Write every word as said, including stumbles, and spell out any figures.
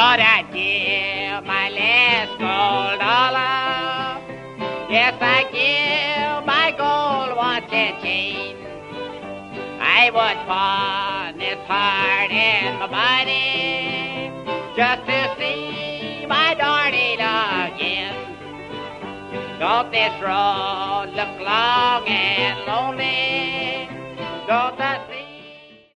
Thought I'd give my last gold dollar. Yes, I give my gold watch and chain. I would pawn this heart and my body just to see my darling again. Don't this road look long and lonely? Don't that